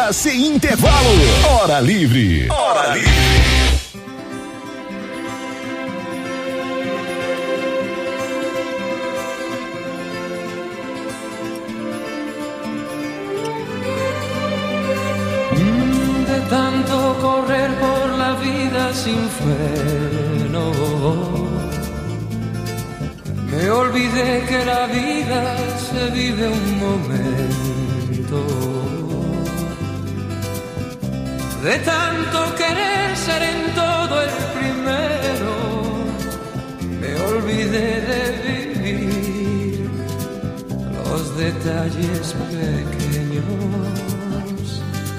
volta sem intervalo. Hora Livre. Hora Livre. De tanto correr por la vida sin freno, me olvidé que la vida se vive un momento. De tanto querer ser en todo el primero, me olvidé de vivir los detalles pequeños.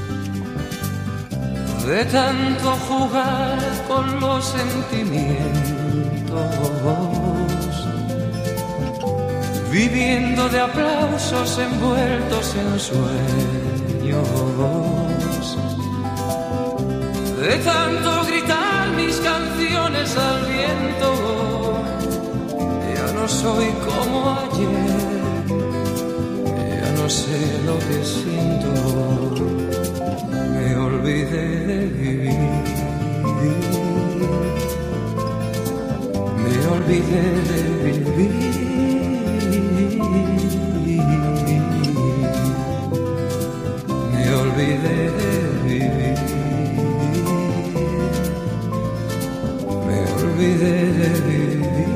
De tanto jugar con los sentimientos, viviendo de aplausos envueltos en sueños. De tanto gritar mis canciones al viento, ya no soy como ayer, ya no sé lo que siento. Me olvidé de vivir, me olvidé de vivir, me olvidé de vivir, me olvidé de vivir.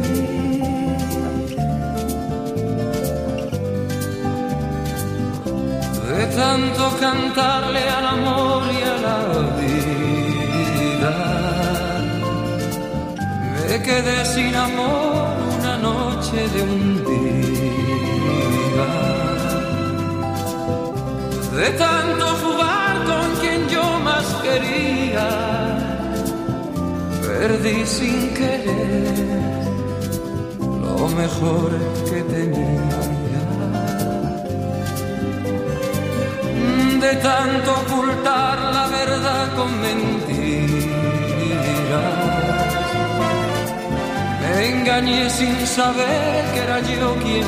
De tanto cantarle al amor y a la vida, me quedé sin amor una noche de un día. De tanto jugar con quien yo más quería, perdí sin querer lo mejor que tenía. De tanto ocultar la verdad con mentiras, me engañé sin saber que era yo quien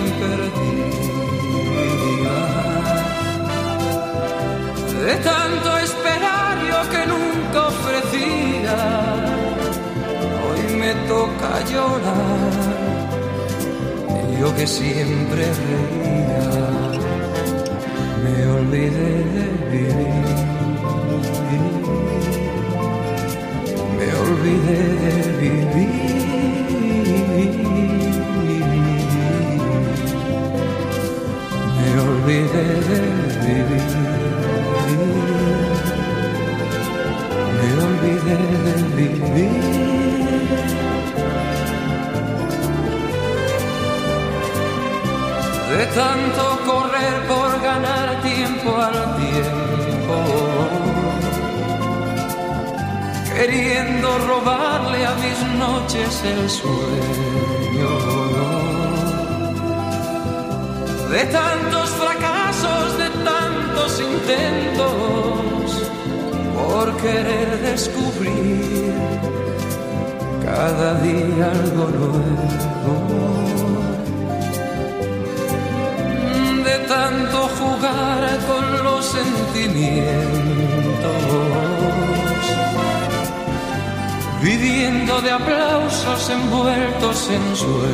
perdía. De tanto esperar yo que nunca ofrecía, hoy me toca llorar, yo que siempre reía. Me olvidé de vivir, me olvidé de vivir, me olvidé de vivir, me olvidé de vivir. De tanto correr por ganar tiempo al tiempo, queriendo robarle a mis noches el sueño. De tantos fracasos, de tantos intentos, por querer descubrir cada día algo nuevo. De tanto jugar con los sentimientos, viviendo de aplausos envueltos en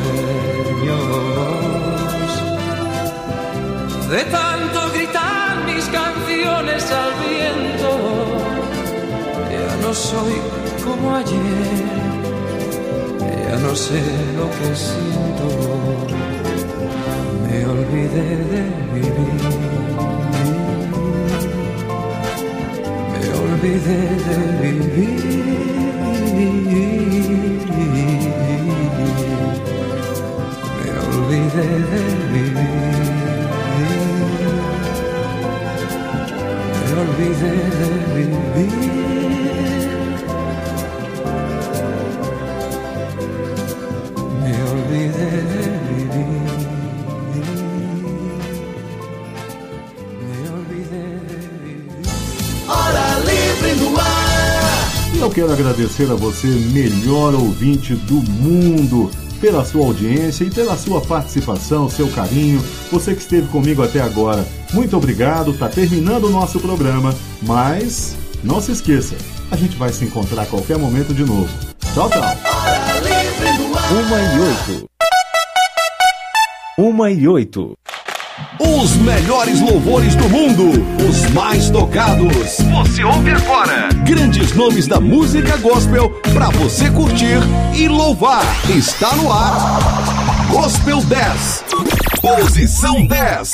sueños. De tanto gritar mis canciones al viento, ya no soy como ayer, ya no sé lo que siento. Me olvidé de vivir, me olvidé de vivir, me olvidé de vivir, me olvidé de vivir, me olvidé de vivir. Eu quero agradecer a você, melhor ouvinte do mundo, pela sua audiência e pela sua participação, seu carinho. Você que esteve comigo até agora, muito obrigado. Tá terminando o nosso programa, mas não se esqueça, a gente vai se encontrar a qualquer momento de novo. Tchau, tchau. 1h08. Os melhores louvores do mundo, os mais tocados. Você ouve agora. Grandes nomes da música gospel pra você curtir e louvar. Está no ar. Gospel 10. Posição 10.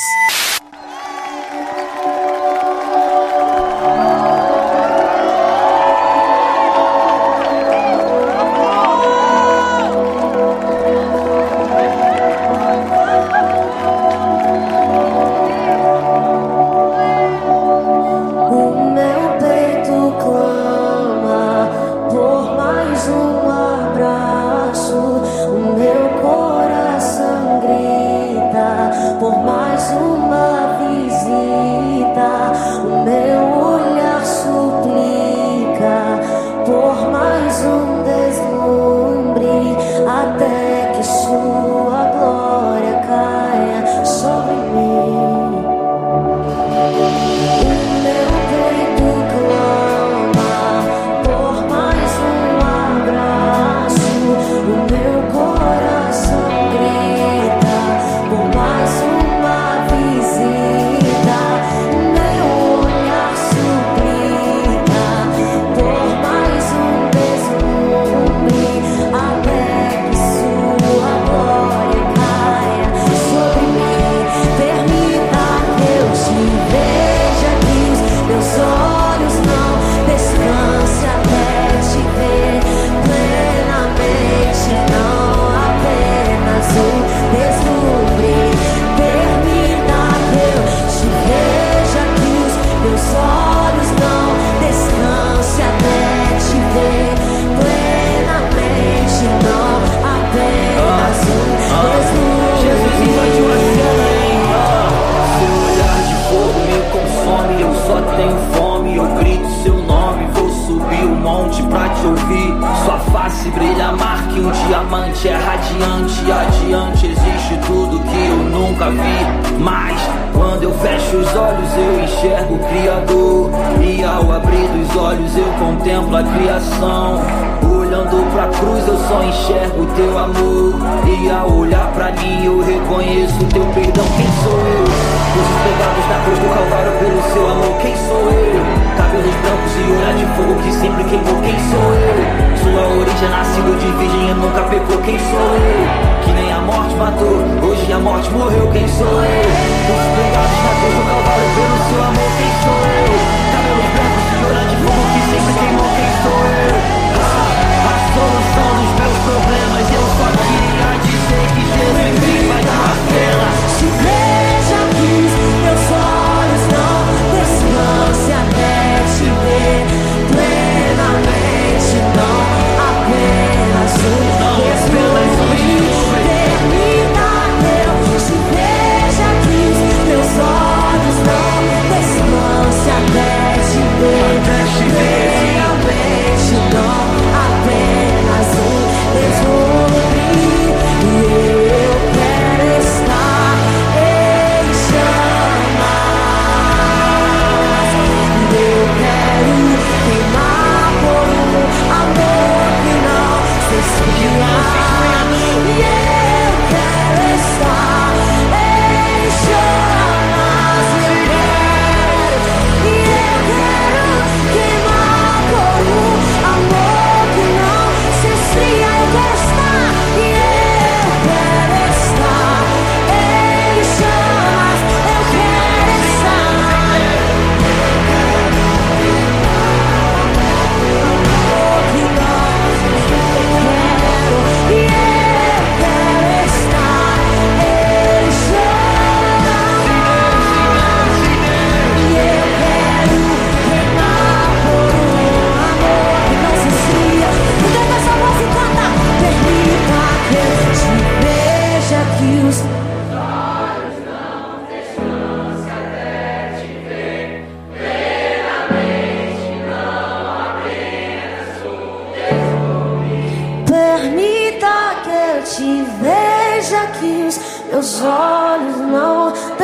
Veja que os meus olhos não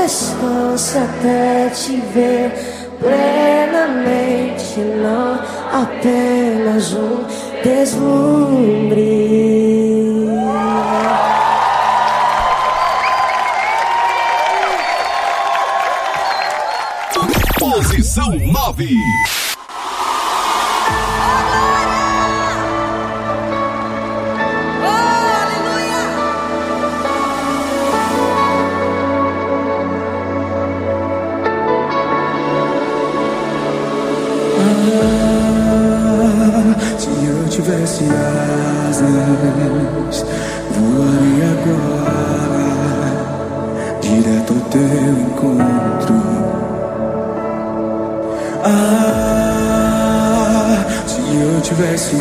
pescoço até te ver plenamente, não apenas um deslumbre. Posição 9. Se eu tivesse asas, voaria agora direto ao teu encontro. Se eu tivesse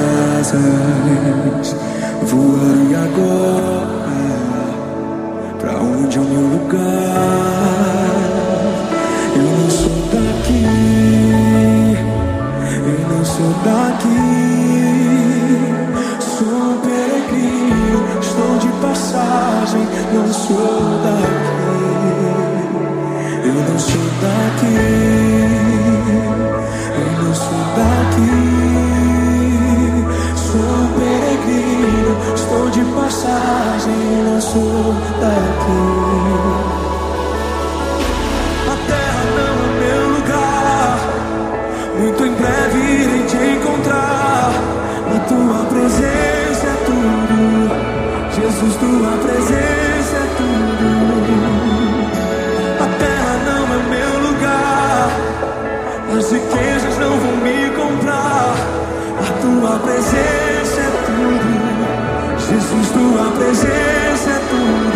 asas, voaria agora pra onde é o meu lugar. Eu não sou daqui, eu não sou daqui, sou um peregrino, estou de passagem, não sou daqui. Eu não sou daqui, eu não sou daqui, sou um peregrino, estou de passagem, não sou daqui. Muito em breve irei te encontrar. A tua presença é tudo, Jesus, tua presença é tudo. A terra não é meu lugar, as riquezas não vão me comprar. A tua presença é tudo, Jesus, tua presença é tudo.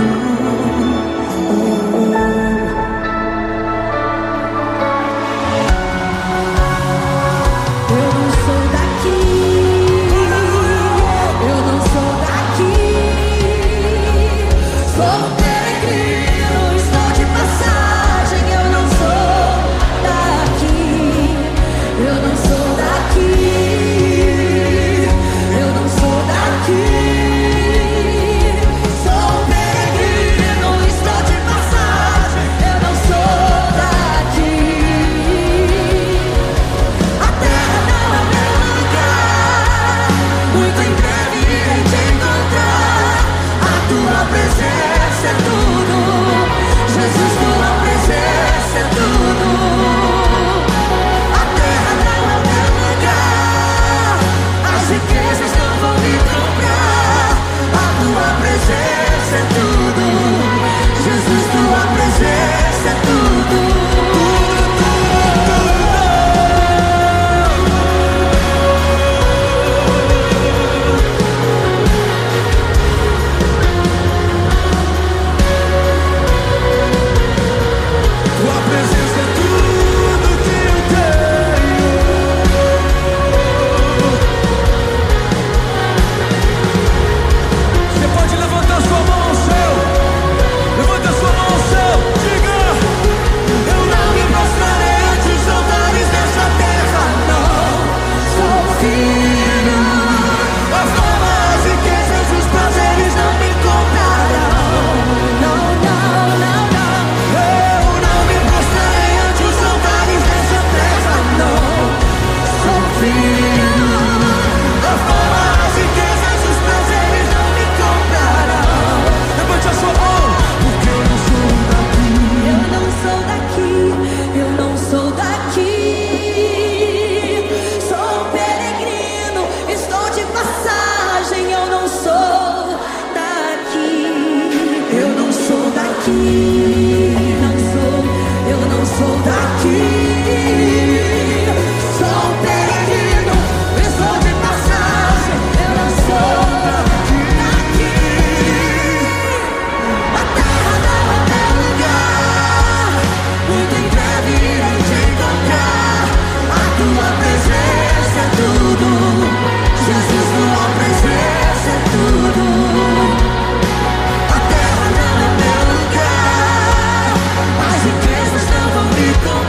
As riquezas não vão me comprar.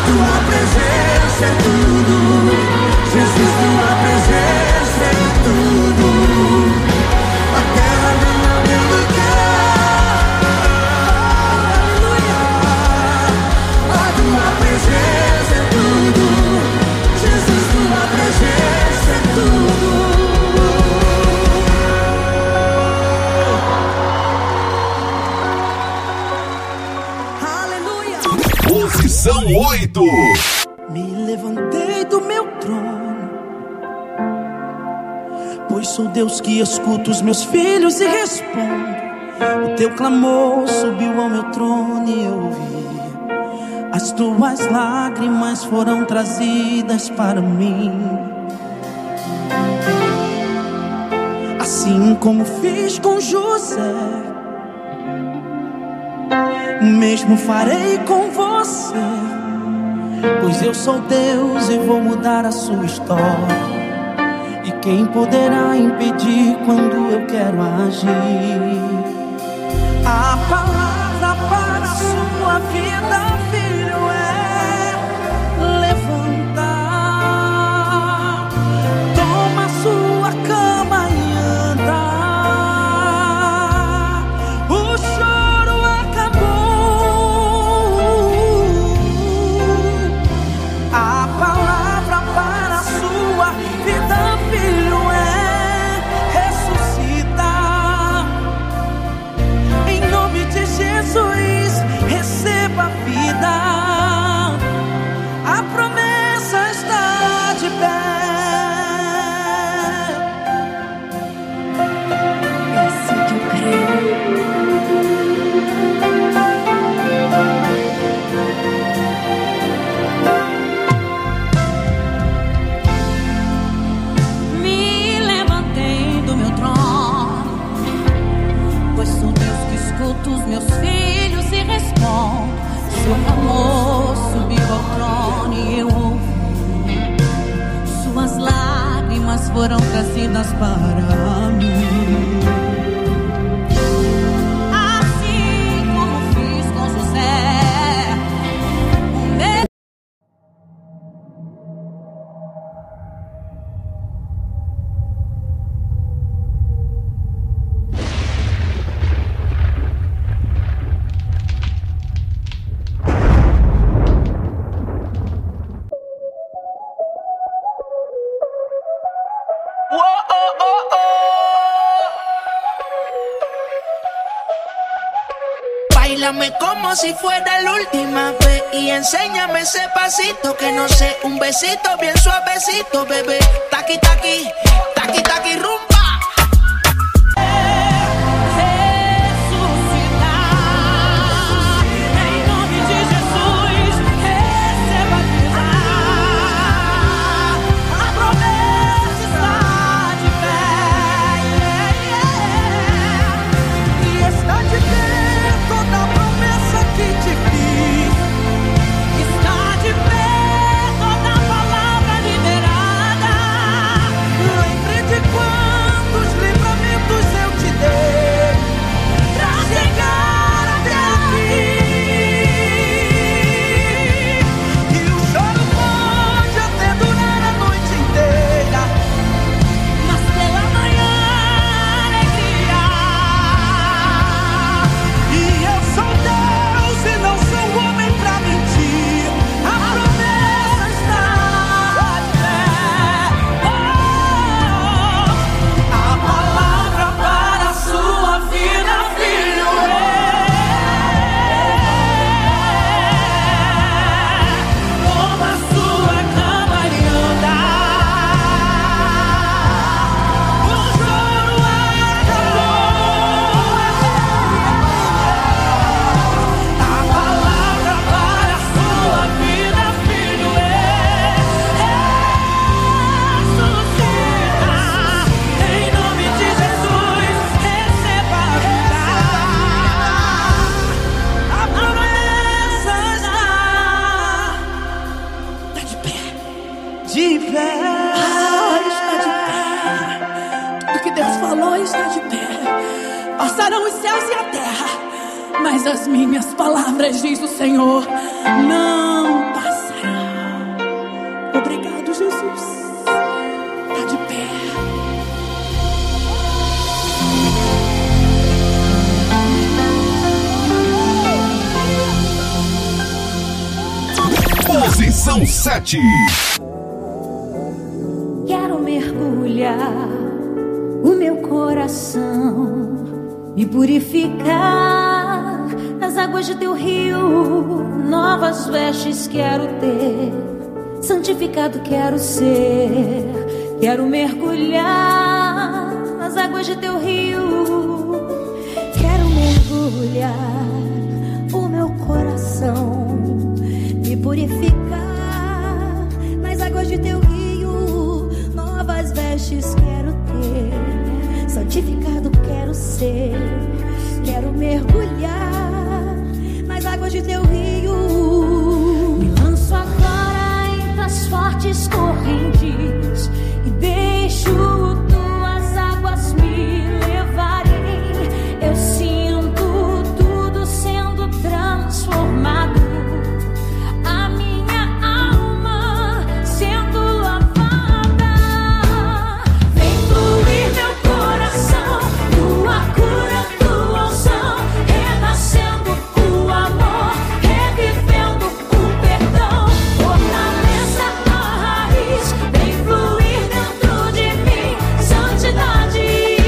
tua presença é tudo. Jesus, tua presença é tudo. A terra não é meu lugar. A tua presença é tudo. Jesus, tua presença é tudo. Aleluia. Posição 8. Me levantei do meu trono, pois sou Deus que escuta os meus filhos e respondo. O teu clamor subiu ao meu trono e eu ouvi. As tuas lágrimas foram trazidas para mim. Assim como fiz com José, o mesmo farei com você. Pois eu sou Deus e vou mudar a sua história. E quem poderá impedir quando eu quero agir? A palavra para a sua vida, filho, é levantar. Toma a sua cama e anda. O choro acabou. A palavra para a sua vida, filho, é ressuscitar. Em nome de Jesus, receba a vida. A promessa está de pé. É assim que eu creio. Me levantei do meu trono, pois sou Deus que escuta os meus filhos e respondo. Seu amor subiu ao trono e eu ouvi. Suas lágrimas foram trazidas para mim. Assim como fiz com José, o meu Báilame como si fuera la última vez y enséñame ese pasito que no sé, un besito bien suavecito, bebé. Taqui, taqui, taqui, taqui, rumba. Em nome de Jesus, receba a vida. A promessa está de pé. E está de pé toda a promessa que te fiz. Está de pé toda a palavra liberada. Lembre de quantos livramentos eu te dei pra chegar até aqui. E o choro pode até durar a noite inteira, Mas pela manhã, alegria. e eu sou Deus e não sou homem pra mentir. A promessa está de pé. A palavra para a sua vida, filho, Toma a sua cama e anda. o choro acabou. A palavra para a sua vida, filho, Ressuscita. Em nome de Jesus, receba a vida. a promessa está de pé. De pé. Está de pé. Tudo que Deus falou está de pé. Passarão os céus e a terra, mas as minhas palavras, diz o Senhor, não passarão. Posição 7. Quero mergulhar o meu coração e purificar nas águas de teu rio. Novas vestes quero ter, santificado quero ser. Quero mergulhar nas águas de teu rio. Quero mergulhar o meu coração e purificar nas águas de teu rio. Novas vestes quero ter, santificado quero ser. Quero mergulhar nas águas de teu rio. Me lanço agora entre as fortes correntes e deixo tuas águas me levarem. Eu sinto tudo sendo transformado, a minha alma sendo lavada. Vem fluir meu coração, tua cura, tua unção, renascendo o amor, revivendo o perdão. Fortaleça a raiz, vem fluir dentro de mim. Santidade,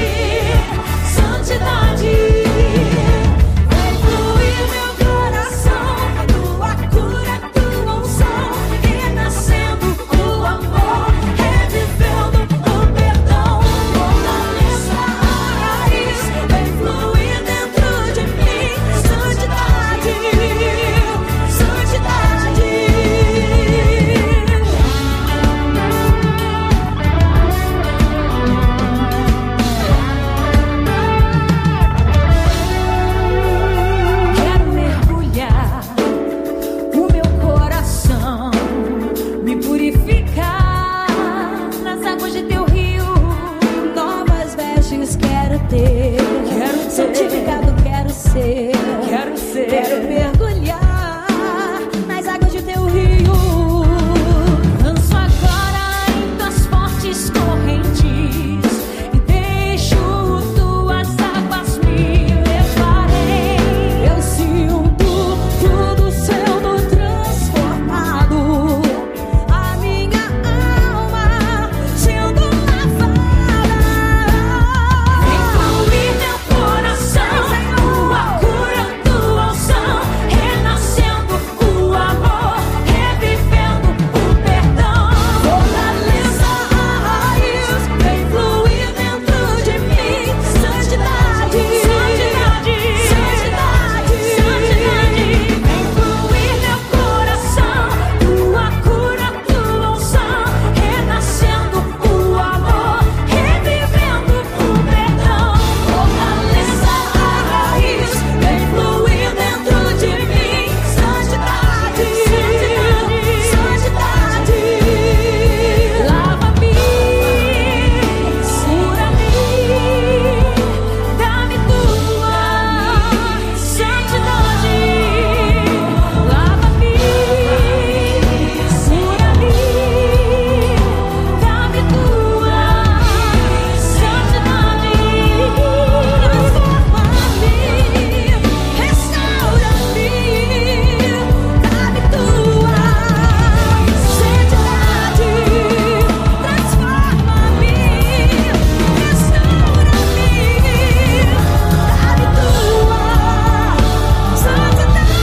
santidade. Vem fluir meu coração, tua cura, tua unção, renascendo o amor, revivendo o perdão. Fortaleça a raiz, vem fluir dentro de mim. Santidade, santidade. Quero mergulhar o meu coração, me purificar nas águas de teu rio. Novas vestes quero ter, santificado quero ser. Quero mergulhar nas águas de teu rio. Lanço agora em tuas fortes correntes e deixo tuas águas me levarem. Eu sinto tudo sendo transformado, a minha alma sendo lavada. Vem fluir meu coração, tua cura, tua unção, renascendo o amor, revivendo o perdão. Fortaleça a raiz, vem fluir dentro de mim. Santidade, santidade, santidade, santidade. Vem fluir meu coração, tua cura, tua unção, renascendo o amor, revivendo o perdão. Fortaleça a raiz, vem fluir dentro de mim. Santidade, santidade. Lava-me, cura-me, dá-me tua santidade. Lava-me, cura-me, dá-me tua santidade. Transforma-me, restaura-me, dá-me tua santidade. Transforma-me, restaura-me, dá-me tua santidade.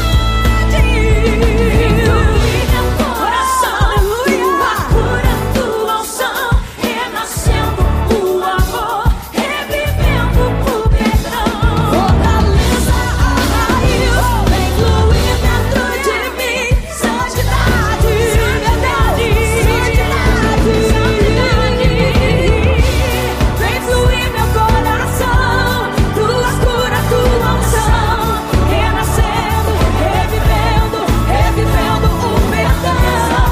Fluir meu coração, tua cura, tua unção, renascendo o amor, revivendo o perdão. Fortaleça a raiz, vem fluir dentro de mim. Santidade, santidade, santidade, santidade. Vem fluir meu coração, tua cura, tua unção, renascendo, revivendo, revivendo o perdão.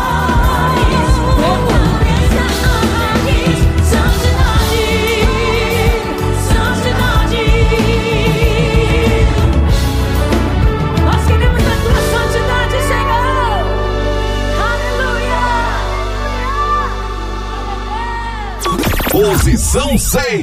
Fortaleça a raiz, santidade, santidade. Nós queremos a tua santidade, Senhor. Aleluia. Posição 6.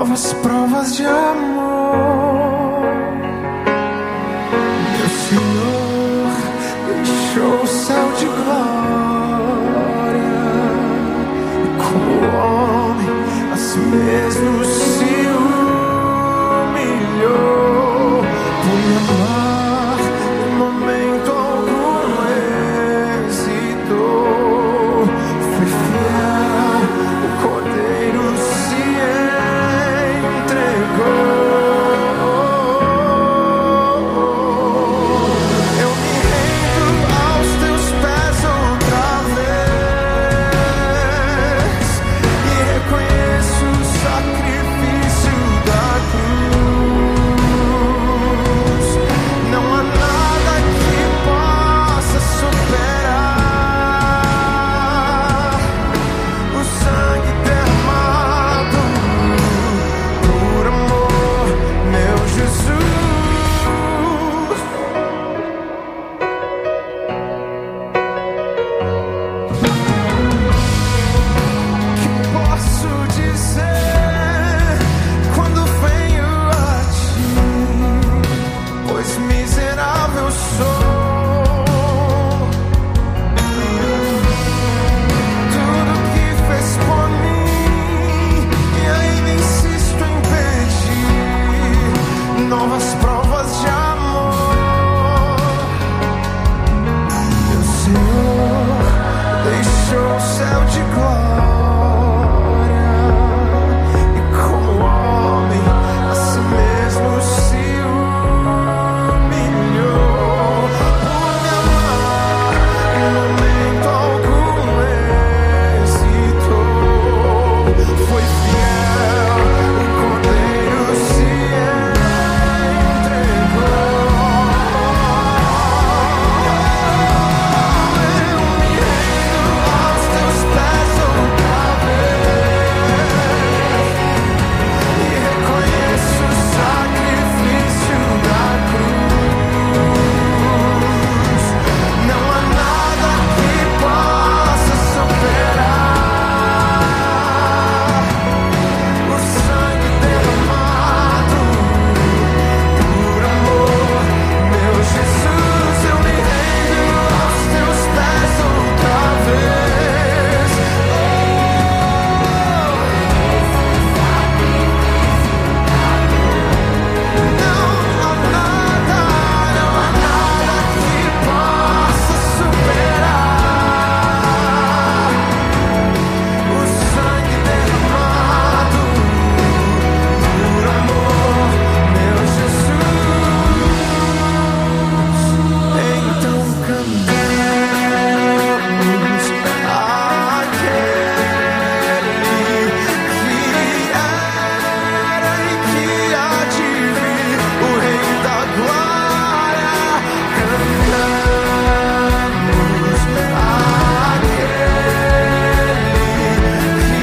novas provas de amor. Meu Senhor deixou o céu de glória e como homem a si mesmo se humilhou por me amar em momento algum hesitou. Foi fiel, o Cordeiro se entregou. Eu me rendo aos teus pés outra vez e reconheço o sacrifício da cruz. Não há nada que possa superar o sangue derramado por amor, meu Jesus. Que posso dizer quando venho a ti? Pois miserável sou. Tudo que fez por mim e ainda insisto em pedir novas provas de amor. Meu Senhor deixou o céu de glória e como homem a si mesmo se humilhou por me amar em momento algum hesitou. Foi fiel, o Cordeiro se entregou. Eu me rendo aos teus pés outra vez e reconheço o sacrifício da cruz. Não há nada que possa superar o sangue derramado por amor, meu Jesus. Eu me rendo aos teus pés outra vez. Não há nada que possa superar o sangue derramado por amor, meu Jesus. Então cantemos aquele que era e que há de vir, o Rei da Glória. Cantamos aquele que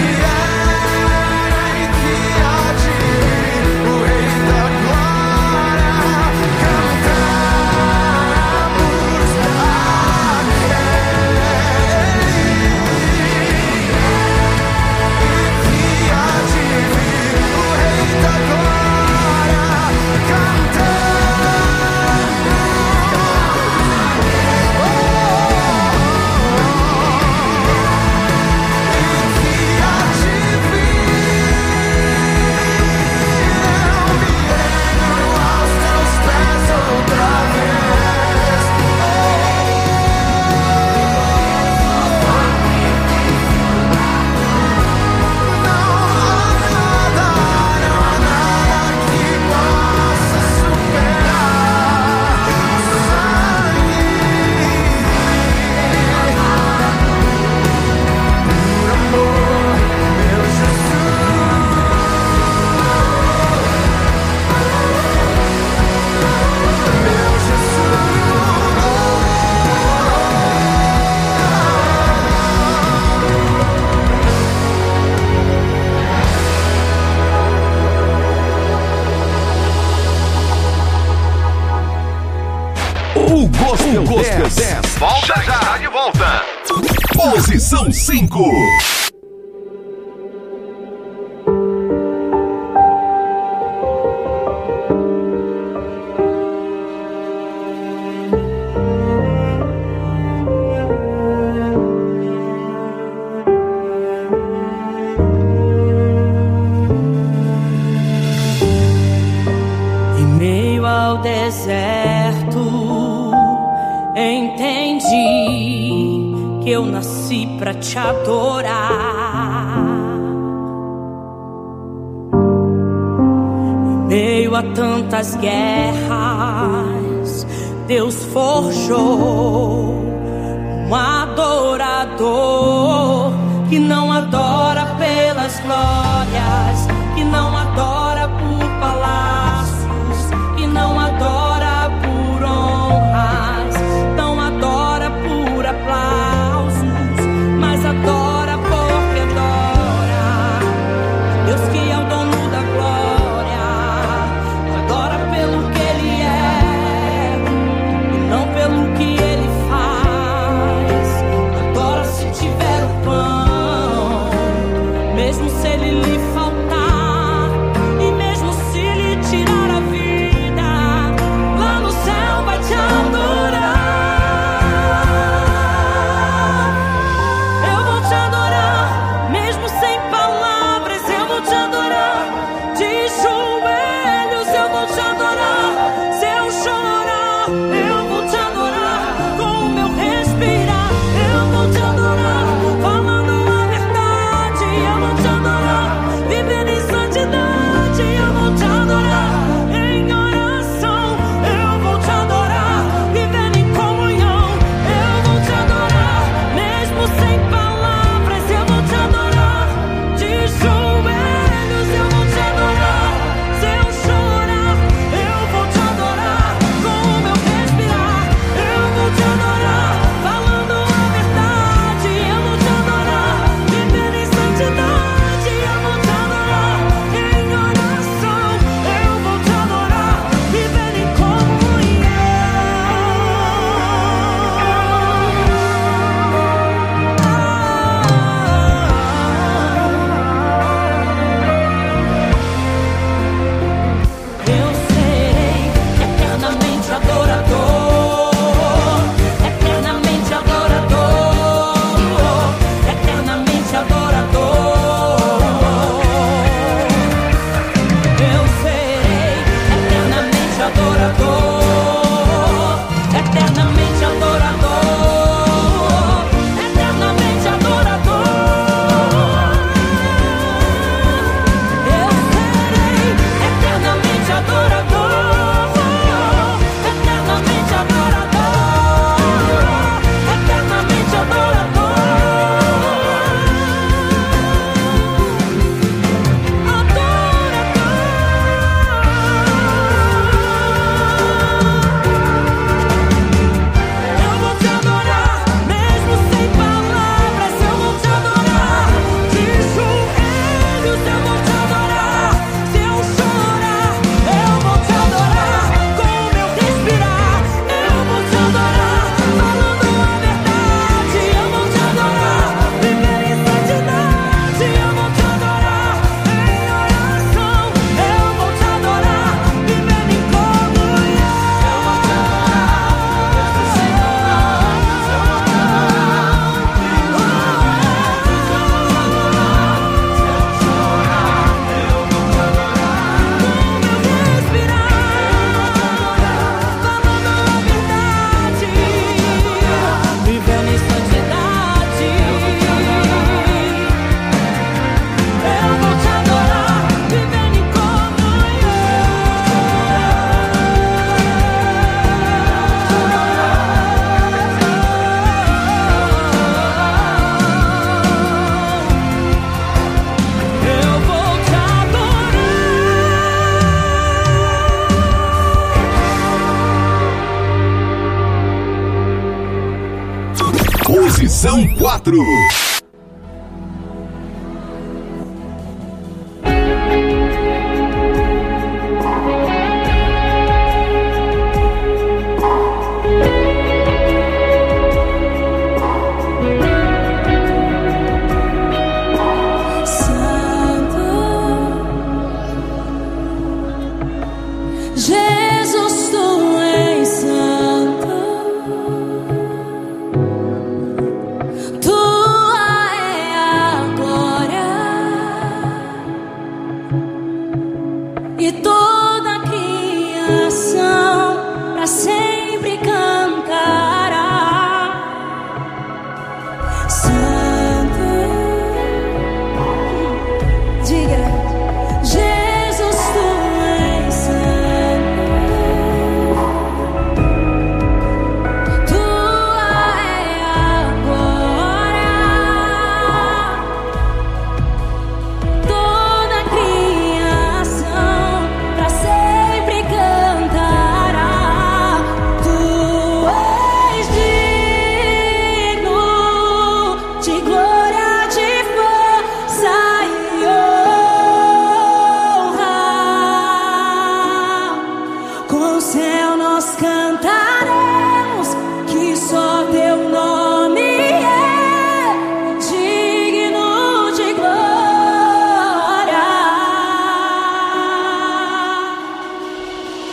era e que há de vir, o Rei da Glória. Cantamos aquele que há de vir, o Rei da Glória. O Gospel 10. Volta já, está de volta. Posição 5. deserto, entendi que eu nasci pra te adorar. Em meio a tantas guerras, Deus forjou um adorador que não adora pelas glórias, que não adora por palácios, que não adora por honras, não adora por aplausos, mas adora porque adora Deus que é o dono da glória. Adora pelo que Ele é e não pelo que Ele faz. Adora se tiver o pão, mesmo se ele lhe faltar, e mesmo se lhe tirar a vida, lá no céu vai te adorar. Eu vou te adorar, mesmo sem palavras, eu vou te adorar. De joelhos eu vou te adorar. Se eu chorar, eu vou te adorar. Com o meu respirar, eu vou te adorar. Falando a verdade, eu vou te adorar. Vivendo em santidade, eu vou te adorar. Em oração, eu vou te adorar. Vivendo em comunhão, eu vou te adorar. Mesmo sem palavras, eu vou te adorar. De joelhos, eu vou te adorar. Se eu chorar, eu vou te adorar. Com o meu respirar, eu vou te adorar. Falando a verdade, eu vou te adorar. Vivendo em santidade, eu vou te adorar. Em oração, eu vou te adorar. Vivendo em eu serei eternamente adorador, eternamente adorador, eternamente adorador. Eu serei eternamente adorador, eternamente adorador, eternamente adorador. Eu serei eternamente adorador, eternamente adorador, eternamente eu vou te adorar, mesmo sem palavras, eu vou te adorar. De joelhos eu vou te adorar. Se eu chorar, eu vou te adorar. Com o meu respirar, eu vou te adorar. Falando a verdade, eu vou te adorar. Viver em santidade, eu vou te adorar. Em oração, eu vou te adorar. Vivendo em comunhão, eu vou te vivendo em santidade, eu vou te adorar. Vivendo em eu vou te adorar. Posição 4. Santo, Jesus, tu és santo. Tua é a glória e toda a criação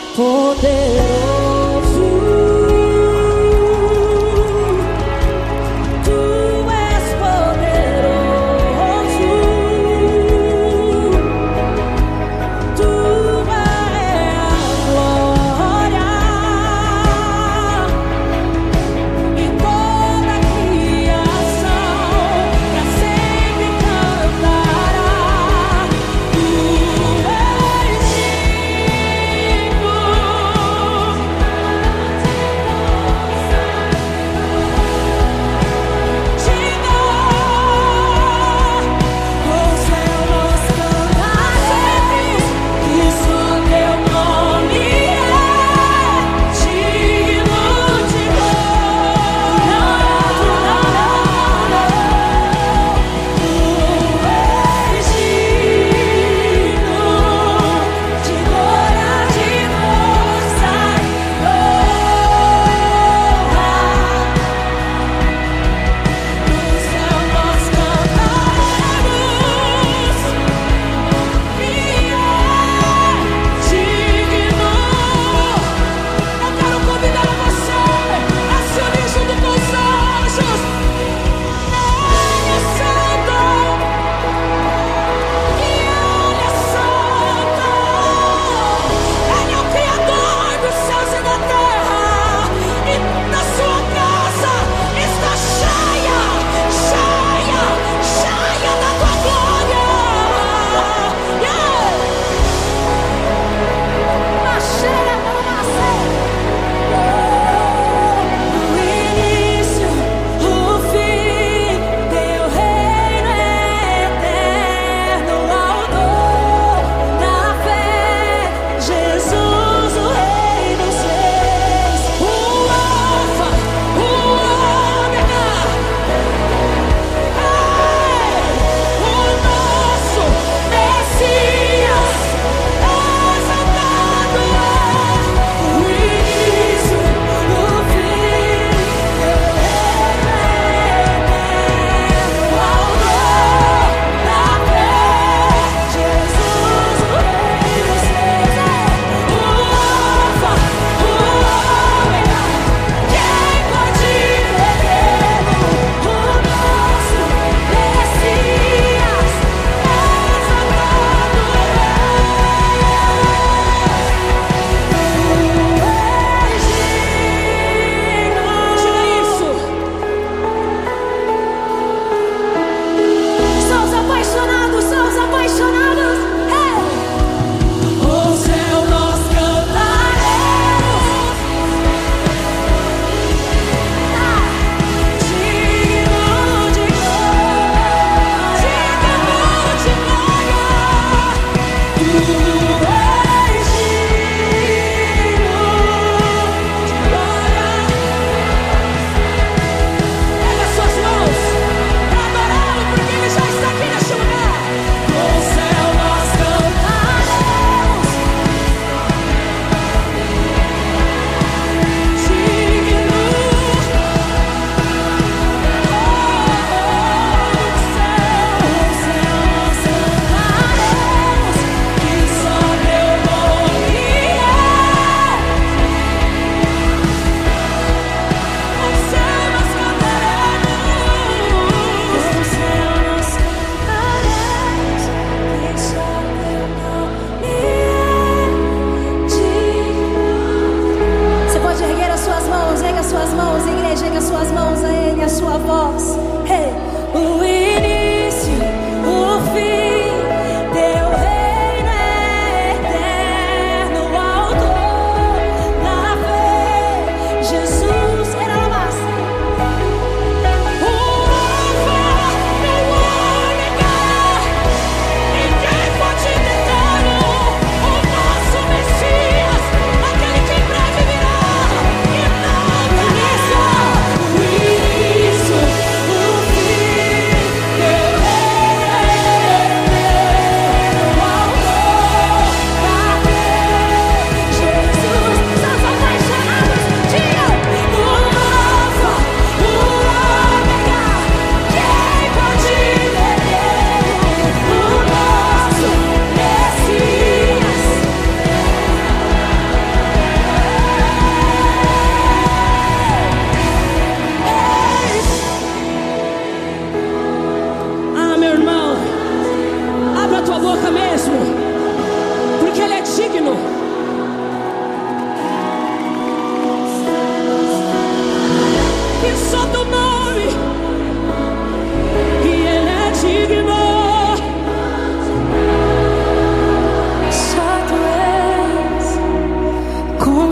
poderoso. Tu és poderoso. Tua é a glória e toda a criação pra sempre cantará. Tu és digno.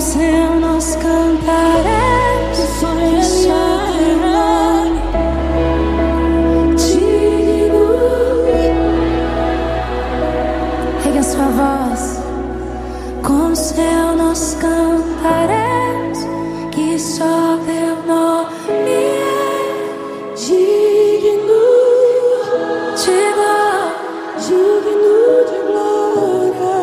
céu nós cantaremos, só Ele digno. Ergue a sua voz. Com o céu nós cantaremos, que só teu nome é digno de glória, digno de glória.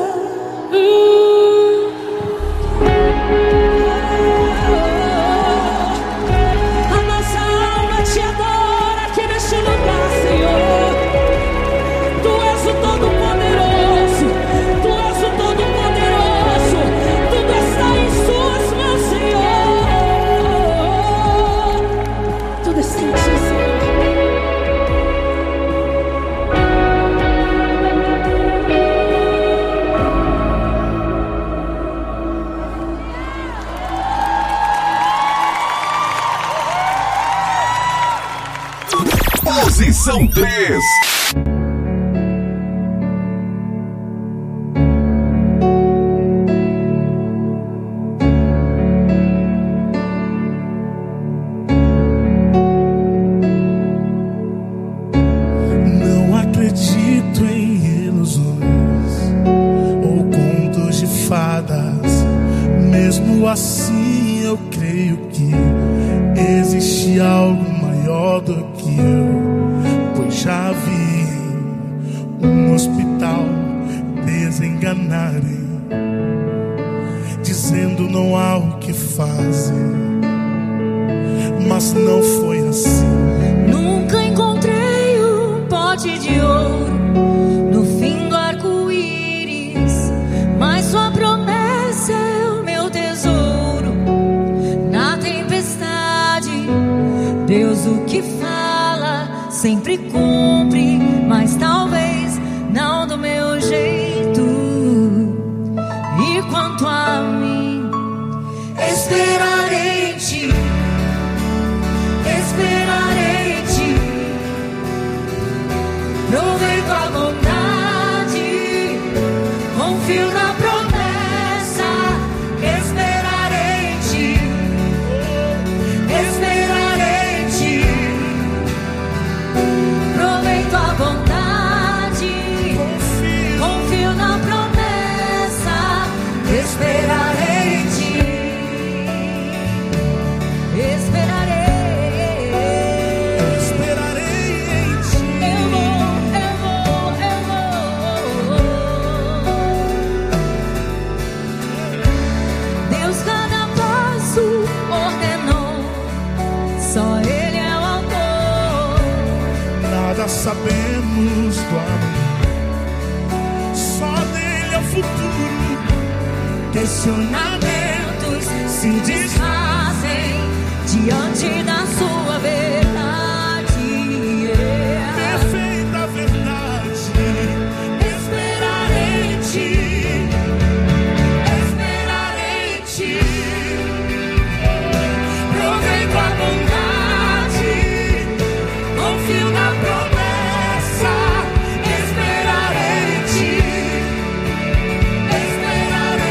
A nossa alma te adora aqui neste lugar, Senhor. Tu és o Todo-Poderoso, Tu és o Todo-Poderoso. Tudo está em Suas mãos, Senhor. Tudo está em Ti, Senhor. Posição 3. Não acredito em ilusões ou contos de fadas. Mesmo assim eu creio que existe algo maior do que eu. Pois já vi um hospital desenganarem, dizendo não há o que fazer. Mas não foi assim. Nunca encontrei um pote de ouro no fim do arco-íris, mas Sua promessa é o meu tesouro. Na tempestade, Deus o que fala sempre cumpre, mas talvez não do meu jeito. E quanto a mim, esperarei em Ti. Esperarei em Ti, proveito a bondade, confio na promessa. Esperarei em Ti, esperarei em Ti, proveito a bondade, confio na promessa. Esperarei em Ti, esperarei. Sabemos do amanhã, só dele é o futuro. Questionamentos se desfazem diante da Sua verdade. Perfeita verdade. Esperarei em Ti, esperarei em Ti, proveito a bondade, confio na promessa.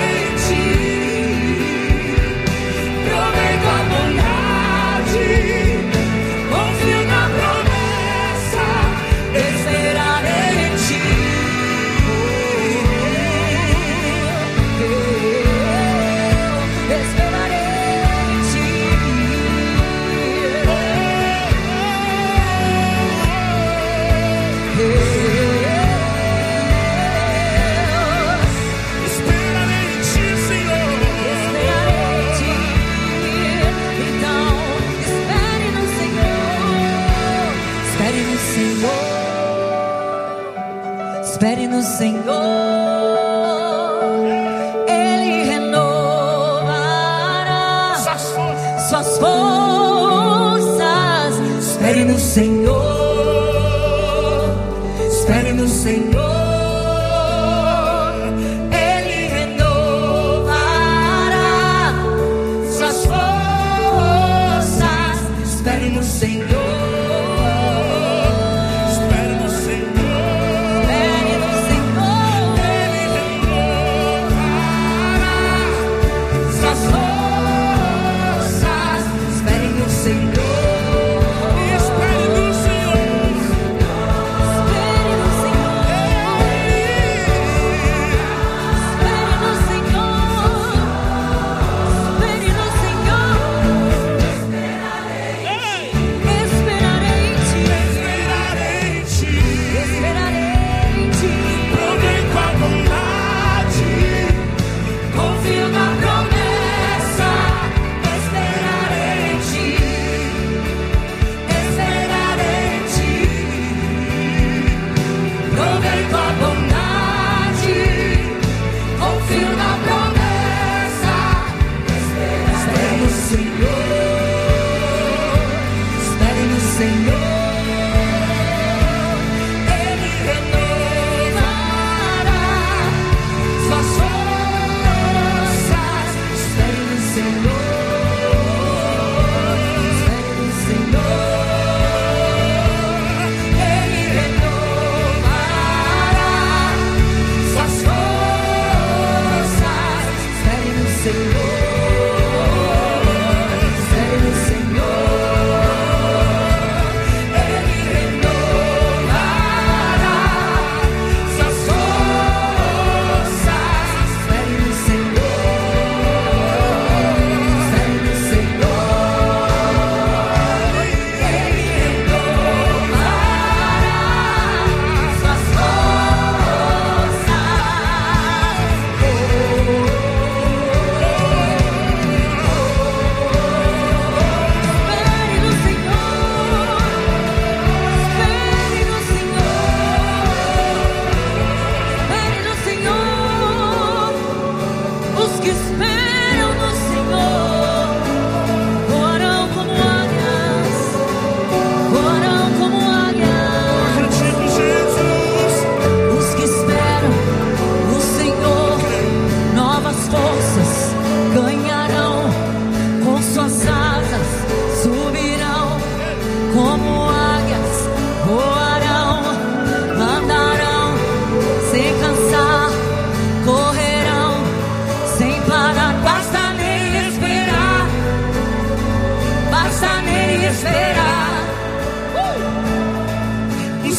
Proveito a bondade.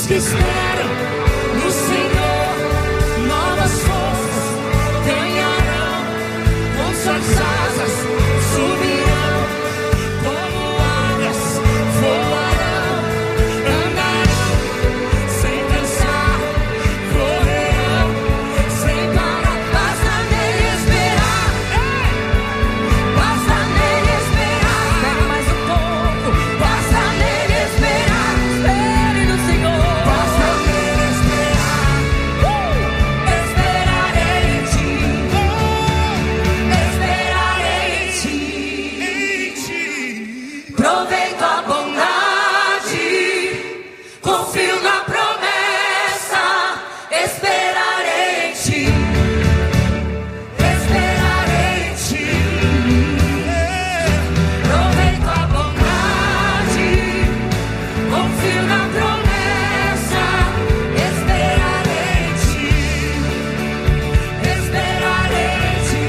que esperam no Senhor novas forças ganharão, com suas asas subirão, como águias voarão, andarão sem cansar, correrão sem parar. Basta nele esperar, basta nele esperar. Espere mais um pouco, basta nele esperar. Espere no Senhor, basta nele esperar. Esperarei em ti, esperarei em ti. Proveito a bondade, confio na promessa. Esperarei em ti, esperarei em ti. Proveito a bondade, confio na promessa. Esperarei em ti, esperarei em ti.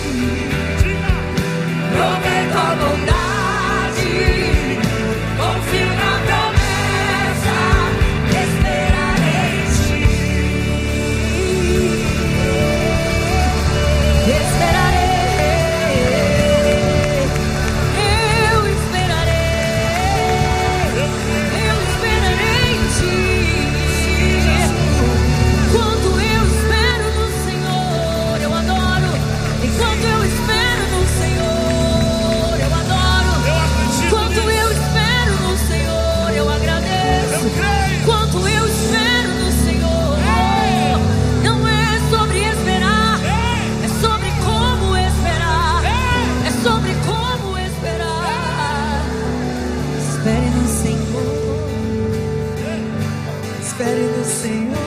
Proveito a bondade, confio na promessa. Esperarei em ti, esperarei, eu esperarei em ti. Enquanto eu espero no Senhor, eu adoro. Enquanto eu espero no Senhor, eu adoro. Enquanto eu espero no Senhor, eu agradeço. Enquanto eu espero no Senhor, não é sobre esperar, é sobre como esperar, é sobre como esperar. Espere no Senhor, espere no Senhor.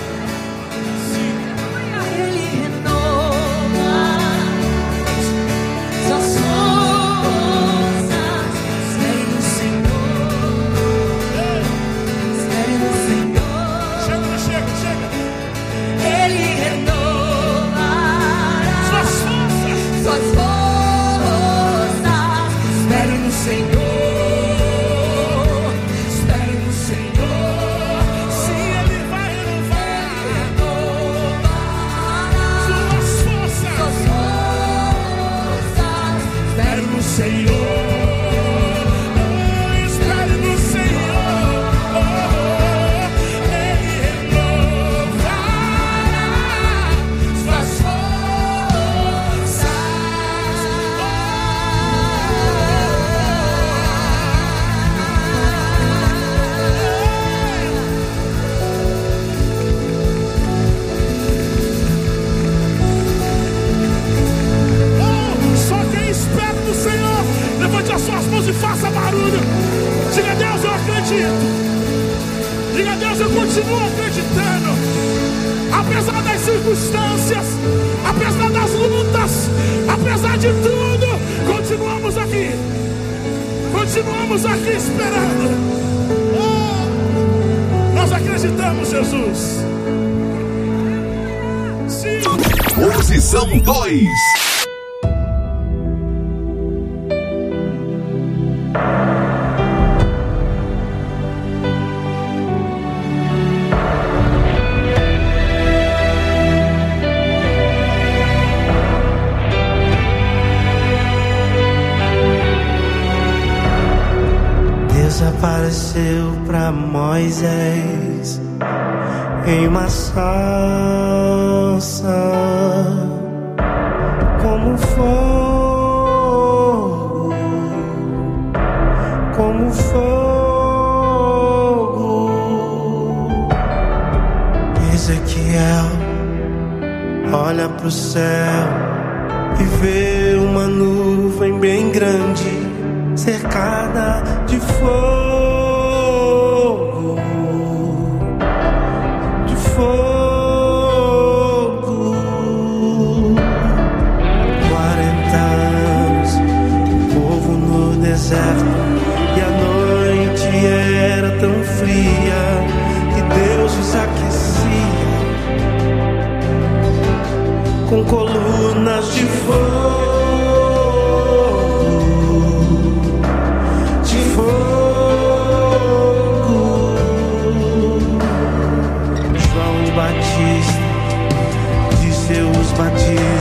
Ele renova suas forças. Espere no Senhor, espere no Senhor. Chega. Ele renova suas forças. Espere no Senhor, espere no Senhor. Se Ele vai renovar suas forças. Espere no Senhor, espere no Senhor. Ele renovará suas forças. Só quem espera no Senhor, levante as suas mãos e faça barulho. Diga: Deus, eu acredito. Diga: Deus, eu continuo acreditando. Apesar das circunstâncias, apesar das lutas, apesar de tudo, continuamos aqui. Continuamos aqui esperando. Nós acreditamos, Jesus. Sim. Posição 2. Deus apareceu para Moisés em uma sarça, como fogo, como fogo. Ezequiel olha pro céu e vê uma nuvem bem grande, cercada de fogo, de fogo. 40 anos, o povo no deserto, e a noite era tão fria que Deus os aquecia com colunas de fogo. De fogo. batidas.